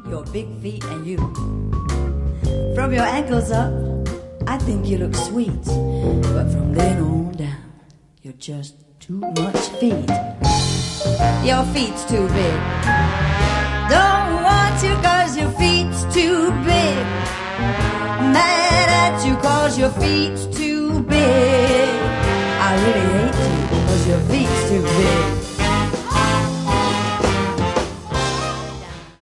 your big feet and you. From your ankles up, I think you look sweet. But from then on down, you're just too much feet. Your feet's too big. Don't want you 'cause your feet's too big. Mad at you 'cause your feet's too big. I really hate you 'cause your feet's too big.